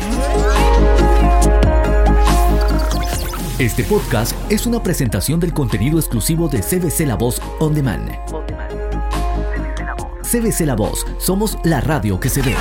Este podcast es una presentación del contenido exclusivo de CBC La Voz On Demand. CBC La Voz, somos la radio que se ve.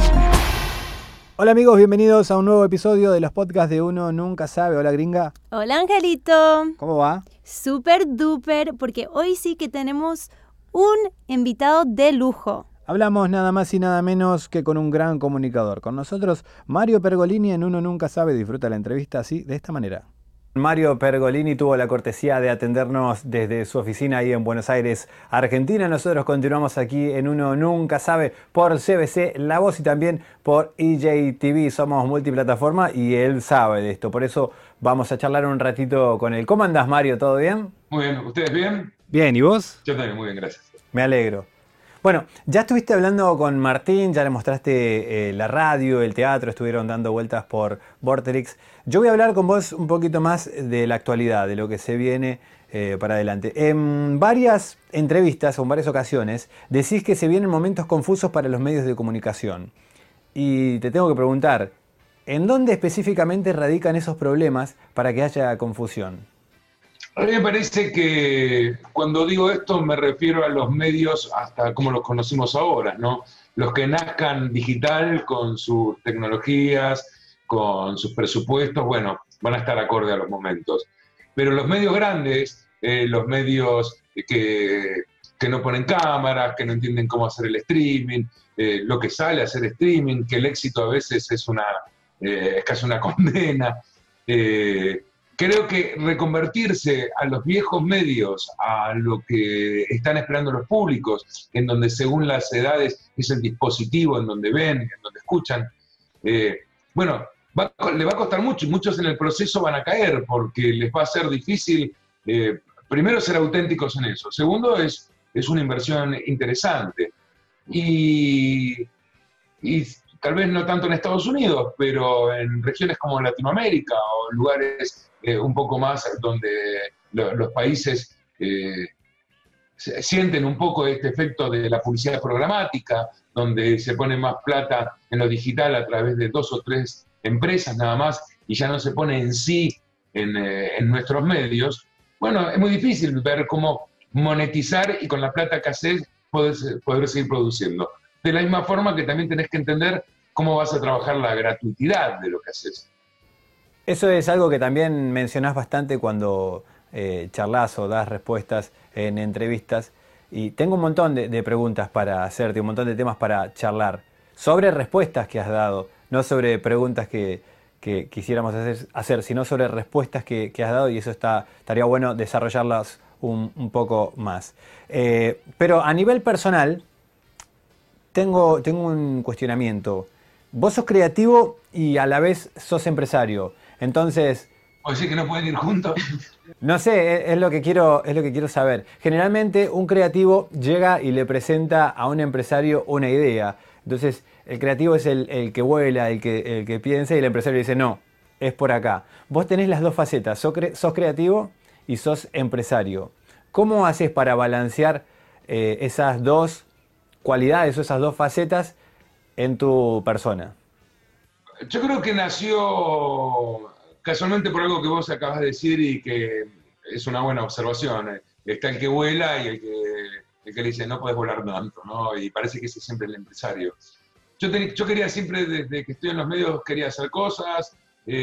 Hola amigos, bienvenidos a un nuevo episodio de los podcasts de Uno Nunca Sabe. Hola gringa. Hola Angelito. ¿Cómo va? Súper duper, porque hoy sí que tenemos un invitado de lujo. Hablamos nada más y nada menos que con un gran comunicador. Con nosotros, Mario Pergolini en Uno Nunca Sabe. Disfruta la entrevista así, de esta manera. Mario Pergolini tuvo la cortesía de atendernos desde su oficina ahí en Buenos Aires, Argentina. Nosotros continuamos aquí en Uno Nunca Sabe por CBC La Voz y también por EJTV. Somos multiplataforma y él sabe de esto. Por eso vamos a charlar un ratito con él. ¿Cómo andás, Mario? ¿Todo bien? Muy bien. ¿Ustedes bien? Bien, ¿y vos? Yo también, muy bien, gracias. Me alegro. Bueno, ya estuviste hablando con Martín, ya le mostraste la radio, el teatro, estuvieron dando vueltas por Vorterix. Yo voy a hablar con vos un poquito más de la actualidad, de lo que se viene para adelante. En varias entrevistas o en varias ocasiones decís que se vienen momentos confusos para los medios de comunicación. Y te tengo que preguntar, ¿en dónde específicamente radican esos problemas para que haya confusión? A mí me parece que cuando digo esto me refiero a los medios hasta como los conocimos ahora, ¿no? Los que nazcan digital con sus tecnologías, con sus presupuestos, bueno, van a estar acorde a los momentos. Pero los medios grandes, los medios que no ponen cámaras, que no entienden cómo hacer el streaming, lo que sale a hacer streaming, que el éxito a veces es casi una condena. Creo que reconvertirse a los viejos medios, a lo que están esperando los públicos, en donde según las edades es el dispositivo, en donde ven, en donde escuchan, bueno, le va a costar mucho, y muchos en el proceso van a caer, porque les va a ser difícil, primero, ser auténticos en eso. Segundo, es una inversión interesante. Y tal vez no tanto en Estados Unidos, pero en regiones como Latinoamérica o lugares un poco más donde los países sienten un poco este efecto de la publicidad programática, donde se pone más plata en lo digital a través de 2 o 3 empresas nada más, y ya no se pone en sí en nuestros medios. Bueno, es muy difícil ver cómo monetizar y con la plata que haces poder seguir produciendo. De la misma forma que también tenés que entender cómo vas a trabajar la gratuidad de lo que haces. Eso es algo que también mencionás bastante cuando charlas o das respuestas en entrevistas. Y tengo un montón de preguntas para hacerte, un montón de temas para charlar. Sobre respuestas que has dado, no sobre preguntas que quisiéramos hacer, sino sobre respuestas que has dado, y eso estaría bueno desarrollarlas un poco más. Pero a nivel personal, tengo un cuestionamiento. Vos sos creativo y a la vez sos empresario. Entonces, ¿o decir que no pueden ir juntos? No sé, es lo que quiero saber. Generalmente un creativo llega y le presenta a un empresario una idea. Entonces el creativo es el que vuela, el que piensa, y el empresario dice no, es por acá. Vos tenés las dos facetas, sos creativo y sos empresario. ¿Cómo haces para balancear esas dos cualidades o esas dos facetas en tu persona? Yo creo que nació casualmente por algo que vos acabas de decir y que es una buena observación. Está el que vuela y el que le dice no puedes volar tanto, ¿no? Y parece que ese es siempre el empresario. Yo quería siempre, desde que estoy en los medios, quería hacer cosas,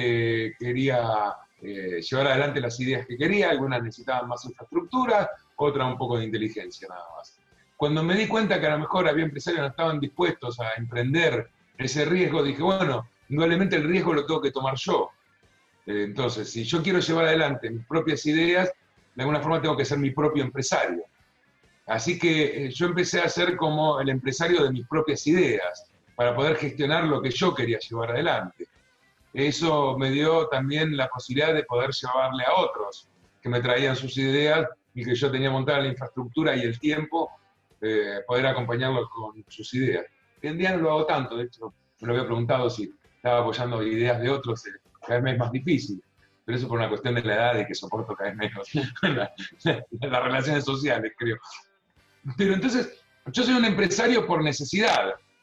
quería llevar adelante las ideas que quería. Algunas necesitaban más infraestructura, otras un poco de inteligencia nada más. Cuando me di cuenta que a lo mejor había empresarios que no estaban dispuestos a emprender ese riesgo, dije, bueno, indudablemente el riesgo lo tengo que tomar yo. Entonces, si yo quiero llevar adelante mis propias ideas, de alguna forma tengo que ser mi propio empresario. Así que yo empecé a ser como el empresario de mis propias ideas, para poder gestionar lo que yo quería llevar adelante. Eso me dio también la posibilidad de poder llevarle a otros que me traían sus ideas y que yo tenía montada la infraestructura y el tiempo, poder acompañarlos con sus ideas. Hoy en día no lo hago tanto, de hecho me lo había preguntado si estaba apoyando ideas de otros, cada vez me es más difícil, pero eso por una cuestión de la edad y que soporto cada vez menos las relaciones sociales, creo. Pero entonces, yo soy un empresario por necesidad,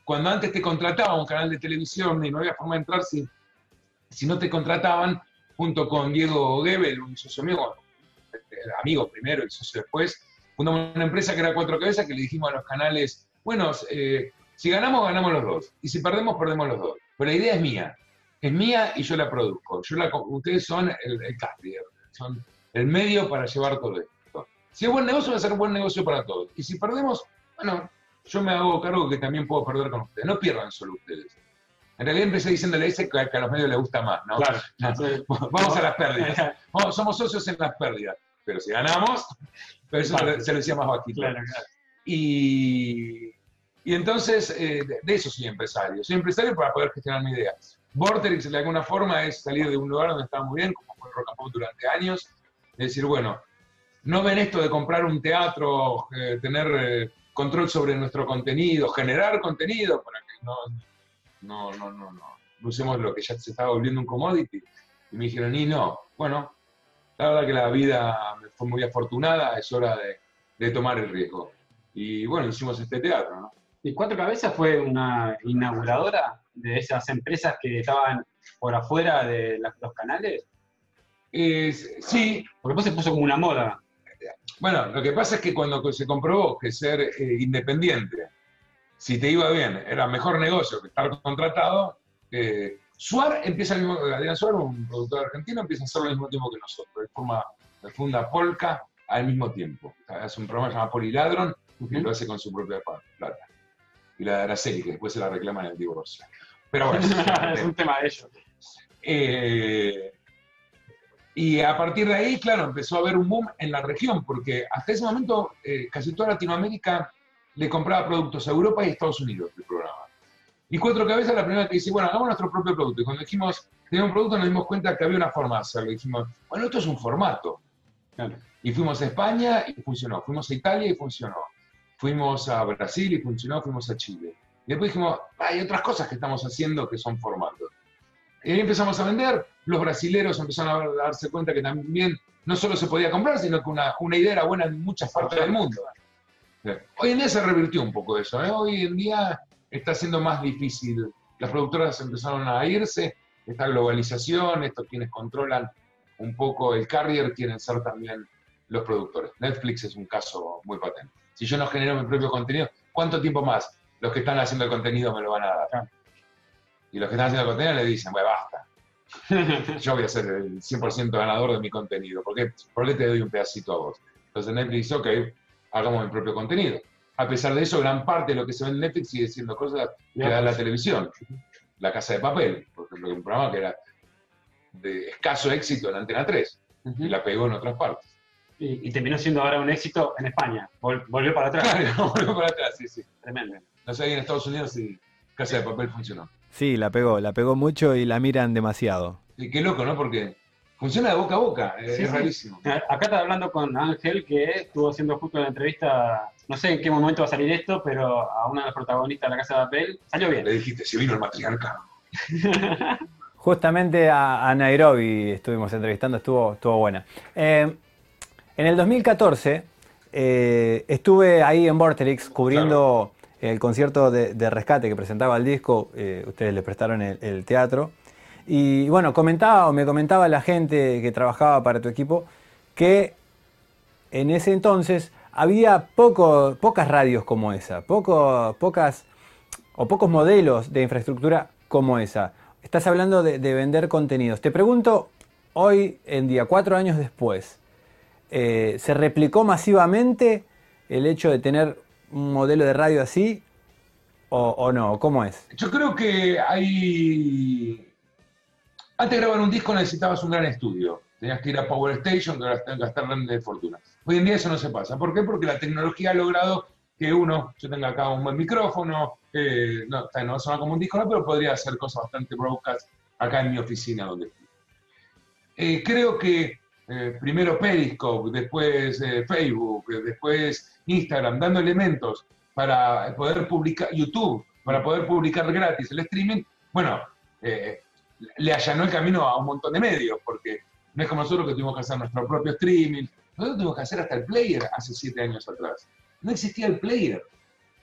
cuando antes te contrataba un canal de televisión y no había forma de entrar si no te contrataban, junto con Diego Gebel, un socio mío, amigo primero y socio después, fundamos una empresa que era Cuatro Cabezas, que le dijimos a los canales, bueno, si ganamos, ganamos los dos, y si perdemos, perdemos los dos. Pero la idea es mía y yo la produzco. Ustedes son el carrier, son el medio para llevar todo esto. Si es buen negocio, va a ser un buen negocio para todos. Y si perdemos, bueno, yo me hago cargo que también puedo perder con ustedes. No pierdan solo ustedes. En realidad empecé diciéndole ese que a los medios les gusta más, ¿no? Claro. Vamos a las pérdidas. Somos socios en las pérdidas. Pero si ganamos, pero eso se lo decía más bajito. Claro, claro. Y entonces, de eso soy empresario. Soy empresario para poder gestionar mi idea. Vorterix, de alguna forma, es salir de un lugar donde estaba muy bien, como fue Rock and Pop durante años. Es decir, bueno, no ven esto de comprar un teatro, tener control sobre nuestro contenido, generar contenido para que no usemos lo que ya se estaba volviendo un commodity. Y me dijeron, no, bueno, la verdad que la vida fue muy afortunada, es hora de tomar el riesgo. Y bueno, hicimos este teatro, ¿no? ¿Y Cuatro Cabezas fue una inauguradora de esas empresas que estaban por afuera de los canales? Sí. Porque después se puso como una moda. Bueno, lo que pasa es que cuando se comprobó que ser independiente, si te iba bien, era mejor negocio que estar contratado, Suar empieza Adrián Suar, un productor argentino, empieza a hacerlo al mismo tiempo que nosotros. De funda Polka al mismo tiempo. Hace un programa que se llama Poliladron, que lo hace con su propia plata. Y la de Araceli, que después se la reclaman en el divorcio. Pero bueno, es un tema de ellos. Y a partir de ahí, claro, empezó a haber un boom en la región, porque hasta ese momento casi toda Latinoamérica le compraba productos a Europa y a Estados Unidos del programa. Y Cuatro Cabezas la primera que dice, bueno, hagamos nuestro propio producto. Y cuando dijimos, teníamos un producto, nos dimos cuenta que había una forma de hacerlo. Y dijimos, bueno, esto es un formato. Claro. Y fuimos a España y funcionó. Fuimos a Italia y funcionó. Fuimos a Brasil y funcionó. Fuimos a Chile. Y después dijimos, hay otras cosas que estamos haciendo que son formatos. Y ahí empezamos a vender. Los brasileros empezaron a darse cuenta que también no solo se podía comprar, sino que una idea era buena en muchas partes del mundo. Hoy en día se revirtió un poco eso. Hoy en día está siendo más difícil. Las productoras empezaron a irse. Esta globalización, estos quienes controlan un poco el carrier, quieren ser también los productores. Netflix es un caso muy patente. Si yo no genero mi propio contenido, ¿cuánto tiempo más los que están haciendo el contenido me lo van a dar? Y los que están haciendo el contenido le dicen, bueno, basta. Yo voy a ser el 100% ganador de mi contenido. ¿Por qué te doy un pedacito a vos? Entonces Netflix dice, ok, hagamos mi propio contenido. A pesar de eso, gran parte de lo que se ve en Netflix sigue siendo cosas que da la televisión. La Casa de Papel, por ejemplo, un programa que era de escaso éxito en Antena 3 y la pegó en otras partes. Y terminó siendo ahora un éxito en España. Volvió para atrás. Claro, volvió para atrás, sí. Tremendo. No sé, ahí en Estados Unidos si Casa de Papel funcionó. Sí, la pegó mucho y la miran demasiado. Y qué loco, ¿no? Porque funciona de boca a boca, es rarísimo. Acá estaba hablando con Ángel, que estuvo haciendo justo una entrevista, no sé en qué momento va a salir esto, pero a una de las protagonistas de La Casa de Papel salió bien. Le dijiste, se vino el matriarcado. Justamente a Nairobi estuvimos entrevistando, estuvo buena. En el 2014 estuve ahí en Vorterix cubriendo el concierto de Rescate que presentaba el disco, ustedes le prestaron el teatro. Y bueno, me comentaba la gente que trabajaba para tu equipo que en ese entonces había pocas radios como esa, pocos modelos de infraestructura como esa. Estás hablando de vender contenidos. Te pregunto, hoy en día, 4 años después, ¿se replicó masivamente el hecho de tener un modelo de radio así o no? ¿Cómo es? Yo creo que antes de grabar un disco necesitabas un gran estudio. Tenías que ir a Power Station, gastar grandes fortunas. Hoy en día eso no se pasa. ¿Por qué? Porque la tecnología ha logrado que yo tenga acá un buen micrófono, no suena como un disco, no, pero podría hacer cosas bastante broadcast acá en mi oficina donde estoy. Creo que primero Periscope, después Facebook, después Instagram, dando elementos para poder publicar, YouTube, para poder publicar gratis el streaming, bueno, le allanó el camino a un montón de medios, porque no es como nosotros que tuvimos que hacer nuestro propio streaming, nosotros tuvimos que hacer hasta el player hace 7 años atrás. No existía el player.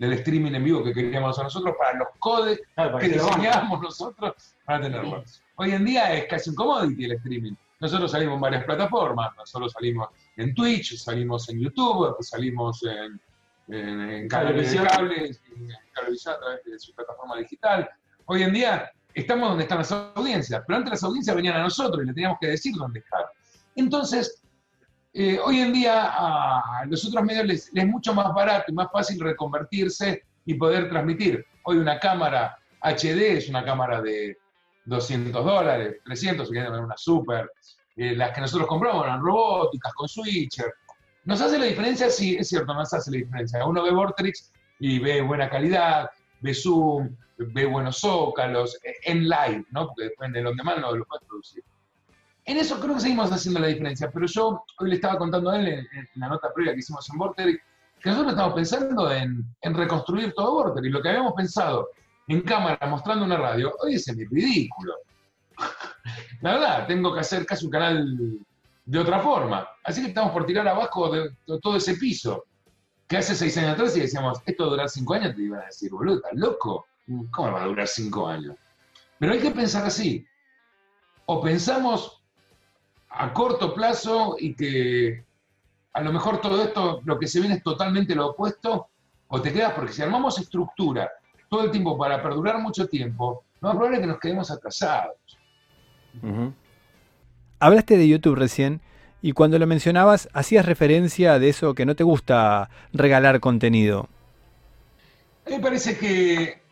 del streaming en vivo que queríamos hacer nosotros, para los codecs Claro, para que que lo banquen. diseñábamos nosotros para tenerlo. Hoy en día es casi un commodity el streaming. Nosotros salimos en varias plataformas, nosotros salimos en Twitch, salimos en YouTube, salimos en canales de cable, en Cablevisión a través de su plataforma digital. Hoy en día estamos donde están las audiencias, pero antes las audiencias venían a nosotros y le teníamos que decir dónde están. Entonces, hoy en día a los otros medios les es mucho más barato y más fácil reconvertirse y poder transmitir. Hoy una cámara HD es una cámara de $200, 300, si quieren una super. Las que nosotros compramos eran robóticas, con switcher. ¿Nos hace la diferencia? Sí, es cierto, nos hace la diferencia. Uno ve Vortrix y ve buena calidad, ve Zoom, ve buenos zócalos, en live, ¿no? Porque después en el on demand no lo puedes producir. En eso creo que seguimos haciendo la diferencia, pero yo hoy le estaba contando a él en la nota previa que hicimos en Vortrix, que nosotros estamos pensando en reconstruir todo Vortrix, y lo que habíamos pensado en cámara mostrando una radio, hoy es ridículo. La verdad, tengo que hacer casi un canal de otra forma. Así que estamos por tirar abajo de todo ese piso. Que hace 6 años atrás y decíamos, esto va a durar 5 años, te iban a decir, boludo, ¿estás loco? ¿Cómo va a durar 5 años? Pero hay que pensar así. O pensamos a corto plazo y que a lo mejor todo esto, lo que se viene es totalmente lo opuesto, o te quedas, porque si armamos estructura todo el tiempo para perdurar mucho tiempo, lo más probable es que nos quedemos atrasados. Uh-huh. Hablaste de YouTube recién y cuando lo mencionabas hacías referencia de eso que no te gusta regalar contenido. A mí me parece que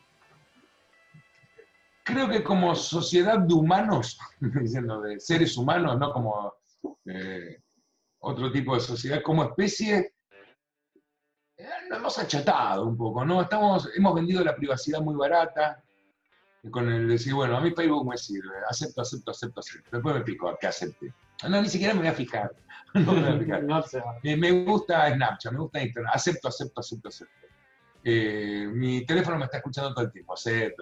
creo que como sociedad de humanos, diciendo de seres humanos, no como otro tipo de sociedad, como especie, nos hemos achatado un poco, ¿no? Hemos vendido la privacidad muy barata, con el decir, bueno, a mí Facebook me sirve, acepto. Después me pico a que acepte. No, ni siquiera me voy a fijar. No me voy a fijar. No sé. Me gusta Snapchat, me gusta Instagram, acepto. Mi teléfono me está escuchando todo el tiempo, acepto.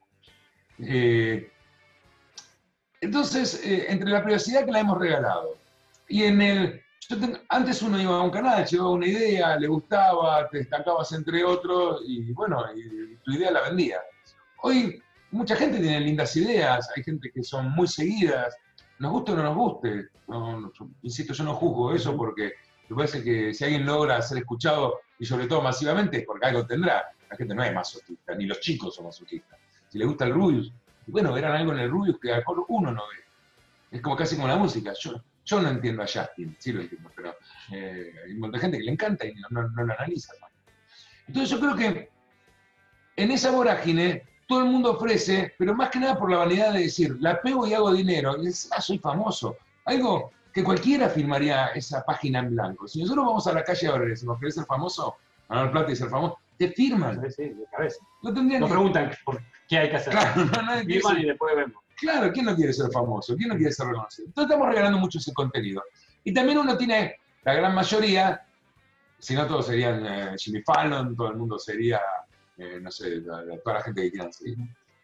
Entonces, entre la privacidad que la hemos regalado y antes uno iba a un canal, llevaba una idea, le gustaba, te destacabas entre otros y bueno, y tu idea la vendía. Hoy mucha gente tiene lindas ideas, hay gente que son muy seguidas, nos guste o no nos guste. Insisto, yo no juzgo eso porque me parece que si alguien logra ser escuchado y sobre todo masivamente es porque algo tendrá. La gente no es masoquista, ni los chicos son masoquistas. Si le gusta el Rubius, bueno, verán algo en el Rubius que a lo mejor uno no ve. Es como casi como la música. Yo no entiendo a Justin, sí lo entiendo, pero hay un montón de gente que le encanta y no lo analiza. Entonces yo creo que en esa vorágine todo el mundo ofrece, pero más que nada por la vanidad de decir, la pego y hago dinero, y dices, soy famoso. Algo que cualquiera firmaría esa página en blanco. Si nosotros vamos a la calle ahora y decimos, ¿querés ser famoso? Ganar plata y ser famoso, te firman. Sí, de cabeza. No tendrían Nos que... preguntan por qué hay que hacer. Claro, nadie quiere Firman ser- y después vemos. Claro, ¿quién no quiere ser famoso? ¿Quién no quiere ser reconocido? Entonces estamos regalando mucho ese contenido. Y también uno tiene, la gran mayoría, si no todos serían Jimmy Fallon, todo el mundo sería, no sé, toda la gente que quieran seguir.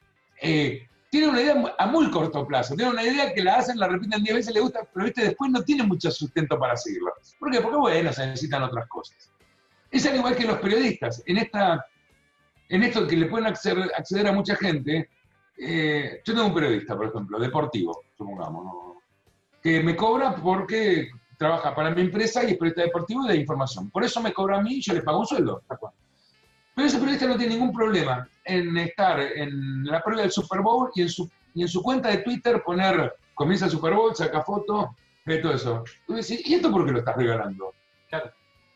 Tiene una idea a muy corto plazo, tiene una idea que la hacen, la repiten 10 veces, le gusta, pero ¿viste? Después no tiene mucho sustento para seguirlo. ¿Por qué? Porque bueno, se necesitan otras cosas. Es al igual que los periodistas. En esto que le pueden acceder a mucha gente, yo tengo un periodista, por ejemplo, deportivo, supongamos, ¿no? Que me cobra porque trabaja para mi empresa y es periodista deportivo y de información. Por eso me cobra a mí y yo le pago un sueldo. Pero ese periodista no tiene ningún problema en estar en la previa del Super Bowl y en su cuenta de Twitter poner, comienza el Super Bowl, saca foto, todo eso. Y me decís, ¿y esto por qué lo estás regalando? Claro.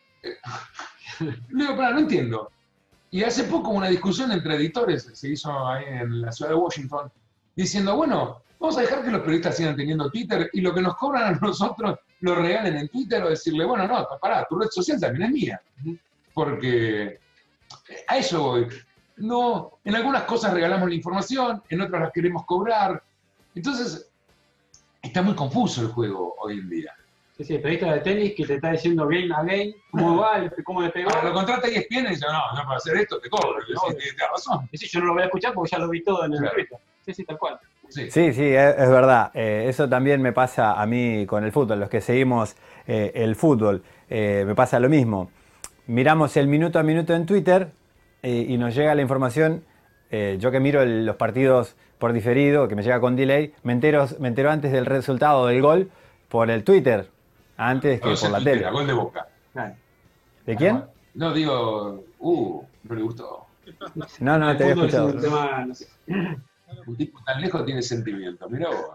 Le digo, no entiendo. Y hace poco una discusión entre editores se hizo ahí en la ciudad de Washington, diciendo, bueno, vamos a dejar que los periodistas sigan teniendo Twitter y lo que nos cobran a nosotros lo regalen en Twitter o decirle, bueno, no, pará, tu red social también es mía. Porque a eso voy. No, en algunas cosas regalamos la información, en otras las queremos cobrar. Entonces, está muy confuso el juego hoy en día. Sí, el periodista de tenis que te está diciendo game a game, cómo va, cómo le pegó. Ahora lo contrata ESPN y dice, no, para hacer esto te cobro. No, Tienes razón. Sí, yo no lo voy a escuchar porque ya lo vi todo en el Claro. entrevista. Sí, tal cual. Sí. Sí, es verdad. Eso también me pasa a mí con el fútbol. Los que seguimos el fútbol, me pasa lo mismo. Miramos el minuto a minuto en Twitter y nos llega la información, yo que miro los partidos por diferido, que me llega con delay, me entero antes del resultado del gol por el Twitter, antes que por la tele. Gol de Boca. ¿De quién? No, digo, no le gustó. No, te había fútbol es escuchado. un tema, no sé. Un tipo tan lejos tiene sentimientos, mirá vos.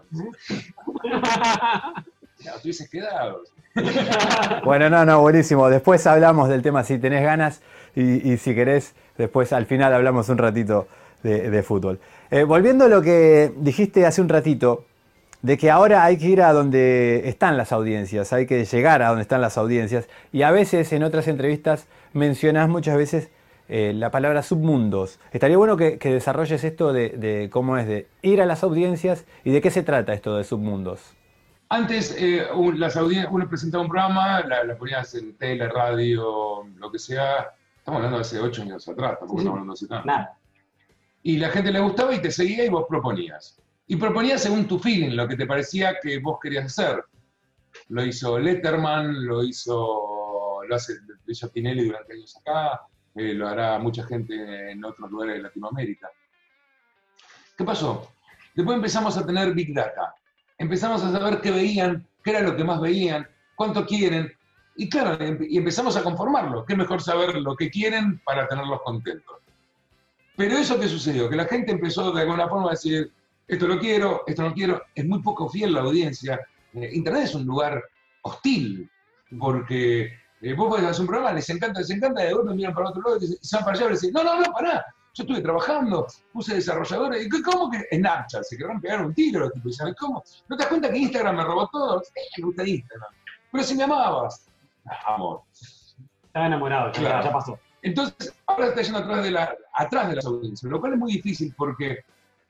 Ya, tú dices quedado. Bueno, buenísimo. Después hablamos del tema si tenés ganas y si querés, después al final hablamos un ratito de fútbol. Volviendo a lo que dijiste hace un ratito, de que ahora hay que ir a donde están las audiencias, hay que llegar a donde están las audiencias, y a veces en otras entrevistas mencionás muchas veces la palabra submundos. Estaría bueno que desarrolles esto de cómo es de ir a las audiencias y de qué se trata esto de submundos. Antes, uno presentaba un programa, la ponías en tele, radio, lo que sea. Estamos hablando de hace 8 años atrás, tampoco estamos hablando de hace tanto. Nada. Y la gente le gustaba y te seguía y vos proponías. Y proponías según tu feeling, lo que te parecía que vos querías hacer. Lo hizo Letterman, lo hizo Tinelli durante años acá, lo hará mucha gente en otros lugares de Latinoamérica. ¿Qué pasó? Después empezamos a tener Big Data. Empezamos a saber qué veían, qué era lo que más veían, cuánto quieren. Y claro, y empezamos a conformarlo. Qué mejor saber lo que quieren para tenerlos contentos. Pero eso ¿qué sucedió? Que la gente empezó de alguna forma a decir, esto lo quiero, esto no quiero. Es muy poco fiel la audiencia. Internet es un lugar hostil, porque vos podés hacer un programa, les encanta, y de golpe miran para otro lado y se van para allá y dicen, no, pará. Yo estuve trabajando, puse desarrolladores, y ¿cómo que Snapchat? Se quedaron pegar un tiro los tipos. ¿Sabes cómo? ¿No te das cuenta que Instagram me robó todo? Me gusta Instagram. Pero si me amabas. Amor. Estaba enamorado, Claro. Ya pasó. Entonces, ahora está yendo atrás de las audiencias, lo cual es muy difícil porque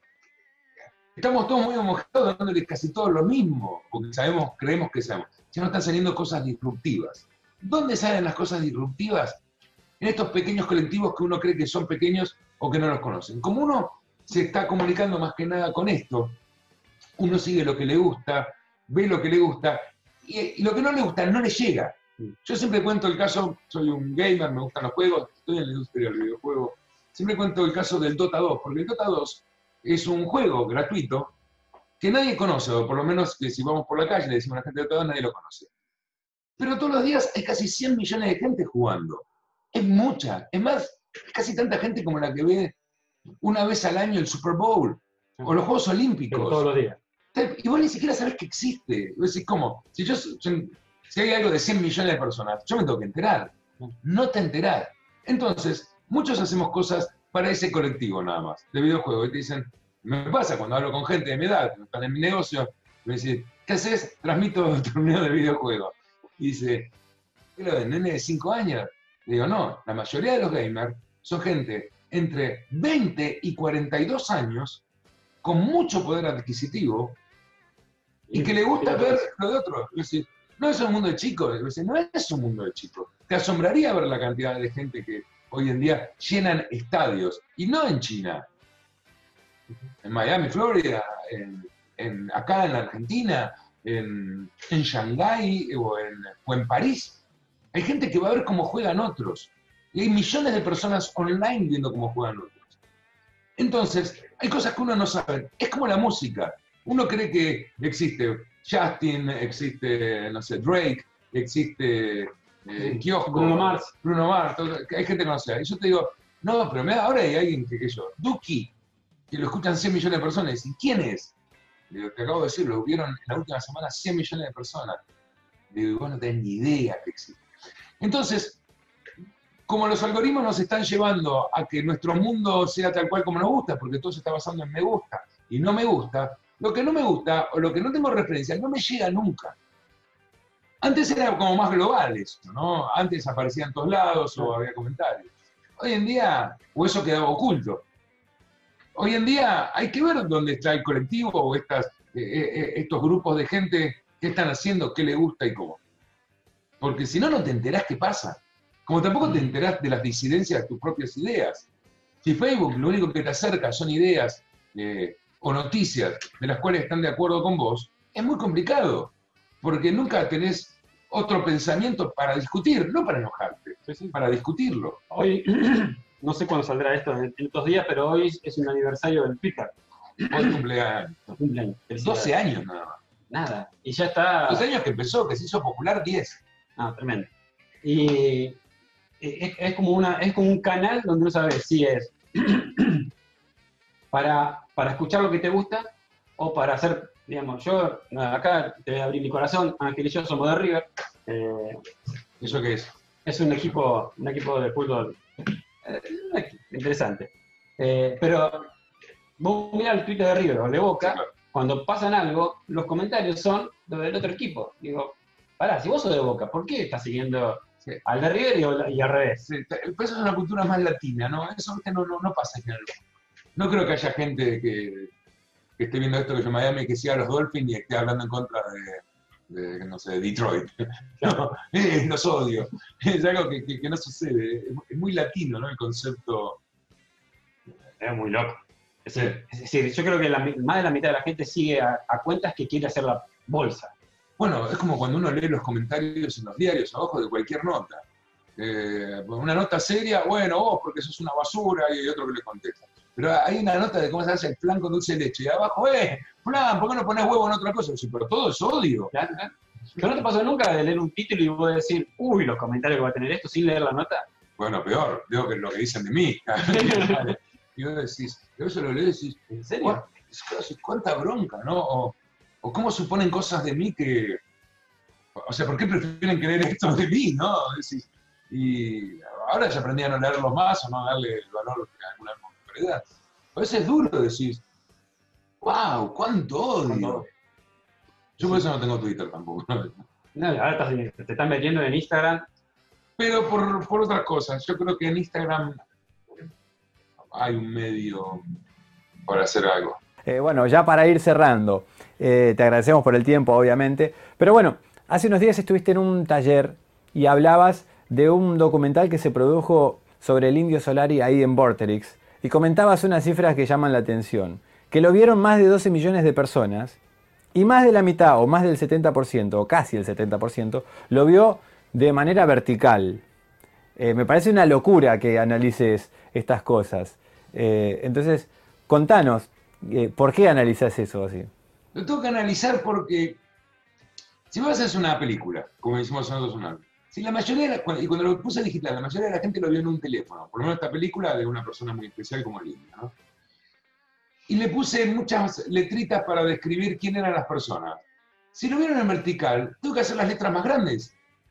estamos todos muy homogeneados dándoles casi todo lo mismo, porque creemos que sabemos. Ya no están saliendo cosas disruptivas. ¿Dónde salen las cosas disruptivas? En estos pequeños colectivos que uno cree que son pequeños o que no los conocen. Como uno se está comunicando más que nada con esto, uno sigue lo que le gusta, ve lo que le gusta, y lo que no le gusta no le llega. Yo siempre cuento el caso, soy un gamer, me gustan los juegos, estoy en la industria del videojuego, siempre cuento el caso del Dota 2, porque el Dota 2 es un juego gratuito que nadie conoce, o por lo menos que si vamos por la calle y le decimos a la gente de Dota 2, nadie lo conoce. Pero todos los días hay casi 100 millones de gente jugando. Es mucha. Es más, es casi tanta gente como la que ve una vez al año el Super Bowl o los Juegos Olímpicos. Pero todos los días. Y vos ni siquiera sabés que existe. Vos decís, ¿cómo? Si hay algo de 100 millones de personas, yo me tengo que enterar. No te enterás. Entonces, muchos hacemos cosas para ese colectivo nada más, de videojuegos. Y te dicen, me pasa cuando hablo con gente de mi edad, que están en mi negocio, me dicen, ¿qué haces? Transmito torneos de videojuegos. Y dice, ¿qué lo ven? ¿Nene de 5 años? Le digo, no, la mayoría de los gamers son gente entre 20 y 42 años con mucho poder adquisitivo y que le gusta ver lo de otros. Es decir, no es un mundo de chicos, no es un mundo de chicos. Te asombraría ver la cantidad de gente que hoy en día llenan estadios, y no en China, en Miami, Florida, acá en la Argentina, en Shanghái o en París. Hay gente que va a ver cómo juegan otros. Y hay millones de personas online viendo cómo juegan otros. Entonces, hay cosas que uno no sabe. Es como la música. Uno cree que existe Justin, existe, no sé, Drake, existe Kiosko, Bruno Mars, hay gente que no sé. Y yo te digo, no, pero ahora hay alguien que yo, Duki, que lo escuchan 100 millones de personas. Y dicen, ¿quién es? Le digo, te acabo de decir, lo vieron en la última semana 100 millones de personas. Le digo, vos no tenés ni idea que existe. Entonces, como los algoritmos nos están llevando a que nuestro mundo sea tal cual como nos gusta, porque todo se está basando en me gusta y no me gusta, lo que no me gusta o lo que no tengo referencia no me llega nunca. Antes era como más global eso, ¿no? Antes aparecía en todos lados o había comentarios. Hoy en día, o eso quedaba oculto. Hoy en día hay que ver dónde está el colectivo o estos grupos de gente, qué están haciendo, qué les gusta y cómo. Porque si no, no te enterás qué pasa. Como tampoco te enterás de las disidencias de tus propias ideas. Si Facebook lo único que te acerca son ideas o noticias de las cuales están de acuerdo con vos, es muy complicado. Porque nunca tenés otro pensamiento para discutir, no para enojarte, para discutirlo. Hoy no sé cuándo saldrá esto en estos días, pero hoy es un aniversario del Twitter. Hoy cumpleaños. Cumpleaños. 12 años nada más. Nada. Y ya está. 12 años que empezó, que se hizo popular 10. Ah, tremendo. Y es como un canal donde uno sabe si es para escuchar lo que te gusta o para hacer, digamos, yo acá te voy a abrir mi corazón, Ángel y yo somos de River. ¿Eso qué es? Es un equipo de fútbol interesante. Pero vos mirá el Twitter de River o de Boca, Sí, claro. cuando pasan algo, los comentarios son los del otro equipo. Digo, pará, si vos sos de Boca, ¿por qué estás siguiendo Sí. al de River y al revés? Sí, pero eso es una cultura más latina, ¿no? Eso no pasa en el mundo. No creo que haya gente que esté viendo esto que yo en Miami que siga a los Dolphins y esté hablando en contra no sé, de Detroit. No, los odio. Es algo que no sucede. Es muy latino, ¿no? El concepto. Es muy loco. Es decir, yo creo que más de la mitad de la gente sigue a cuentas que quiere hacer la bolsa. Bueno, es como cuando uno lee los comentarios en los diarios abajo de cualquier nota. Una nota seria, bueno, vos porque sos una basura, y hay otro que le contesta. Pero hay una nota de cómo se hace el flan con dulce de leche. Y abajo, flan, ¿por qué no pones huevo en otra cosa? Sí, pero todo es odio. Claro. ¿Pero no te pasó nunca de leer un título y vos decir, uy, los comentarios que va a tener esto sin leer la nota? Bueno, peor, veo que lo que dicen de mí. Y vos decís, eso lo lees y decís, ¿En serio? ¿cuánta bronca, no? O cómo suponen cosas de mí que. O sea, ¿por qué prefieren creer esto de mí, no? Decís, y ahora ya aprendí a no leerlos más o no darle el valor que alguna verdad. A veces es duro decir, wow, cuánto odio. Yo por eso no tengo Twitter tampoco. No, ahora te están metiendo en Instagram. Pero por otras cosas. Yo creo que en Instagram hay un medio para hacer algo. Bueno, ya para ir cerrando, te agradecemos por el tiempo, obviamente. Pero bueno, hace unos días estuviste en un taller y hablabas de un documental que se produjo sobre el Indio Solari ahí en Vorterix. Y comentabas unas cifras que llaman la atención. Que lo vieron más de 12 millones de personas y más de la mitad, o más del 70%, o casi el 70%, lo vio de manera vertical. Me parece una locura que analices estas cosas. Entonces, contanos, ¿por qué analizás eso así? Lo tengo que analizar porque si vos haces una película, como decimos nosotros si la mayoría, y cuando lo puse digital, la mayoría de la gente lo vio en un teléfono, por lo menos esta película de una persona muy especial como el Indio, ¿no? Y le puse muchas letritas para describir quién eran las personas. Si lo vieron en vertical, tengo que hacer las letras más grandes.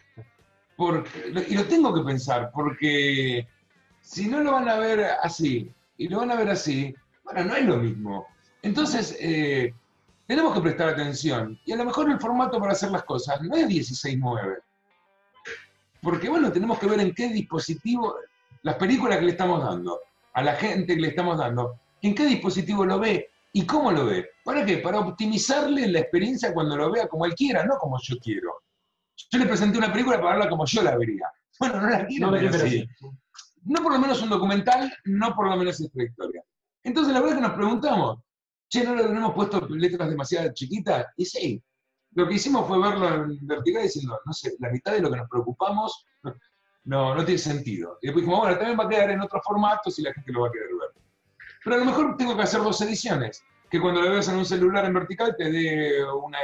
Y lo tengo que pensar, porque si no lo van a ver así, y lo van a ver así, bueno, no es lo mismo. Entonces, tenemos que prestar atención. Y a lo mejor el formato para hacer las cosas no es 16:9. Porque, bueno, tenemos que ver en qué dispositivo, las películas que le estamos dando, a la gente que le estamos dando, en qué dispositivo lo ve y cómo lo ve. ¿Para qué? Para optimizarle la experiencia cuando lo vea como él quiera, no como yo quiero. Yo le presenté una película para verla como yo la vería. Bueno, no la quiero ver así. No por lo menos un documental, no por lo menos esta historia. Entonces la verdad es que nos preguntamos, che, ¿no le hemos puesto letras demasiado chiquitas? Y sí, lo que hicimos fue verlo en vertical diciendo, no sé, la mitad de lo que nos preocupamos no tiene sentido. Y después dijimos, bueno, también va a quedar en otros formatos y la gente lo va a querer ver. Pero a lo mejor tengo que hacer 2 ediciones, que cuando lo veas en un celular en vertical te dé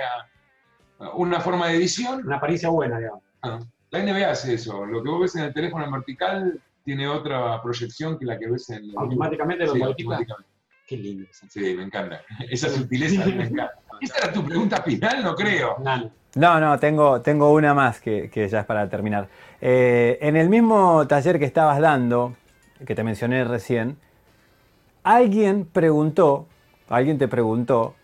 una forma de edición. Una apariencia buena, digamos. La NBA hace eso. Lo que vos ves en el teléfono en vertical tiene otra proyección que la que ves en... ¿Automáticamente lo modifica? automáticamente. Qué lindo. Sí, me encanta. Esa sutileza me encanta. ¿Esta era tu pregunta final? No creo. No, tengo una más que ya es para terminar. En el mismo taller que estabas dando, que te mencioné recién, alguien te preguntó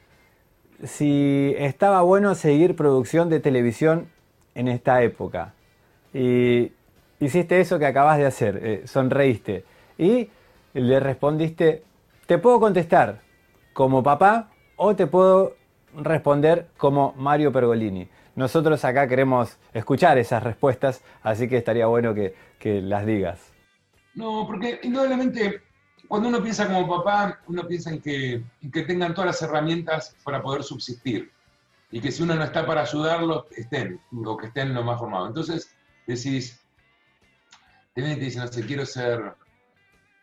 si estaba bueno seguir producción de televisión en esta época. Y hiciste eso que acabas de hacer, sonreíste. Y le respondiste, te puedo contestar como papá o te puedo responder como Mario Pergolini. Nosotros acá queremos escuchar esas respuestas, así que estaría bueno que las digas. No, porque indudablemente cuando uno piensa como papá, uno piensa en que tengan todas las herramientas para poder subsistir. Y que si uno no está para ayudarlos, estén lo más formados. Entonces decís, te vienen y te dicen, no sé, quiero ser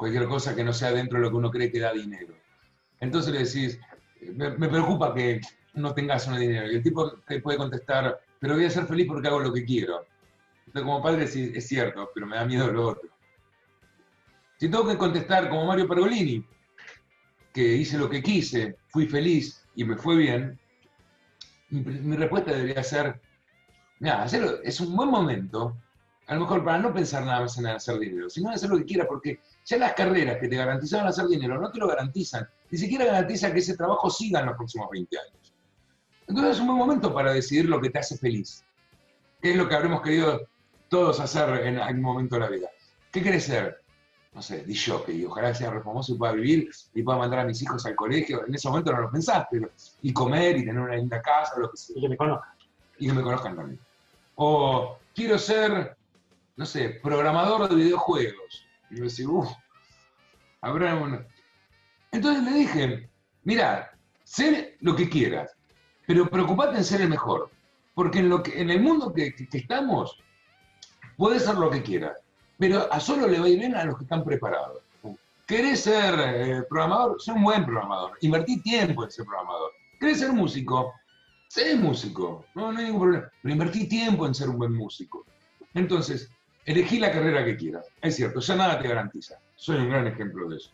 cualquier cosa que no sea dentro de lo que uno cree que da dinero. Entonces le decís, me preocupa que no tengas un dinero. Y el tipo te puede contestar, pero voy a ser feliz porque hago lo que quiero. Entonces como padre decís, es cierto, pero me da miedo lo otro. Si tengo que contestar como Mario Pergolini, que hice lo que quise, fui feliz y me fue bien, mi respuesta debería ser, mira, hacerlo es un buen momento, a lo mejor para no pensar nada más en hacer dinero, sino en hacer lo que quiera, porque ya las carreras que te garantizaban hacer dinero no te lo garantizan, ni siquiera garantiza que ese trabajo siga en los próximos 20 años. Entonces es un buen momento para decidir lo que te hace feliz, que es lo que habremos querido todos hacer en algún momento de la vida. ¿Qué querés ser? No sé, disjockey, ojalá sea re famoso y pueda vivir y pueda mandar a mis hijos al colegio. En ese momento no lo pensás, pero y comer y tener una linda casa, lo que sea. Y que me conozcan. Y que me conozcan también. O quiero ser, no sé, programador de videojuegos. Y yo decía, habrá una... Entonces le dije, mira, sé lo que quieras, pero preocupate en ser el mejor. Porque en el mundo que estamos, puedes ser lo que quieras. Pero a solo le va a ir bien a los que están preparados. ¿Querés ser programador? Sé un buen programador. Invertí tiempo en ser programador. ¿Querés ser músico? Sé músico. No hay ningún problema. Pero invertí tiempo en ser un buen músico. Entonces, elegí la carrera que quieras. Es cierto, ya nada te garantiza. Soy un gran ejemplo de eso.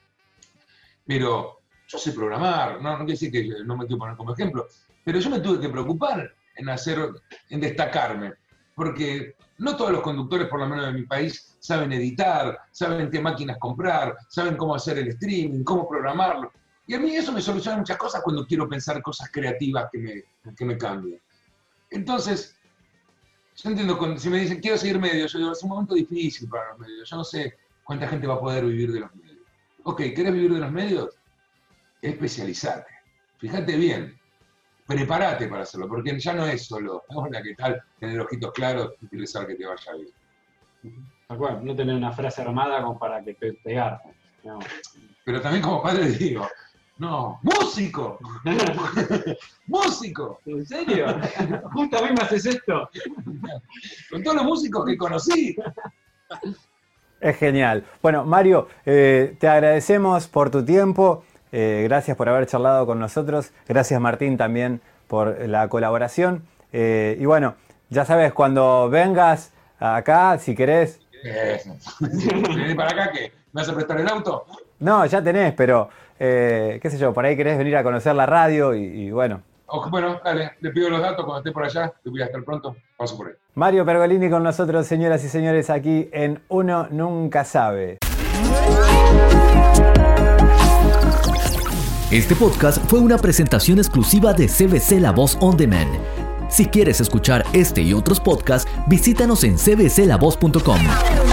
Pero yo sé programar. No quiere decir que no me quiero poner como ejemplo. Pero yo me tuve que preocupar en destacarme. Porque no todos los conductores, por lo menos de mi país, saben editar, saben qué máquinas comprar, saben cómo hacer el streaming, cómo programarlo. Y a mí eso me soluciona muchas cosas cuando quiero pensar cosas creativas que me cambien. Entonces, yo entiendo, si me dicen, quiero seguir medios, yo digo, es un momento difícil para los medios. Yo no sé cuánta gente va a poder vivir de los medios. Ok, ¿querés vivir de los medios? Especializate. Fíjate bien. Prepárate para hacerlo, porque ya no es solo, hola, ¿qué tal? Tener ojitos claros y pensar que te vaya bien. Tal cual, no tener una frase armada como para que pegar. No. Pero también como padre digo, no, ¡músico! ¡Músico! ¿En serio? ¿Justo a mí me haces esto? Con todos los músicos que conocí. Es genial. Bueno, Mario, te agradecemos por tu tiempo. Gracias por haber charlado con nosotros. Gracias, Martín, también por la colaboración. Y bueno, ya sabes, cuando vengas acá, si querés... ¿Venís para acá qué? ¿Me vas a prestar el auto? No, ya tenés, pero qué sé yo, por ahí querés venir a conocer la radio y bueno. Bueno, dale, le pido los datos cuando esté por allá, que voy a estar pronto, paso por ahí. Mario Pergolini con nosotros, señoras y señores, aquí en Uno Nunca Sabe. Este podcast fue una presentación exclusiva de CBC La Voz On Demand. Si quieres escuchar este y otros podcasts, visítanos en cbclavoz.com.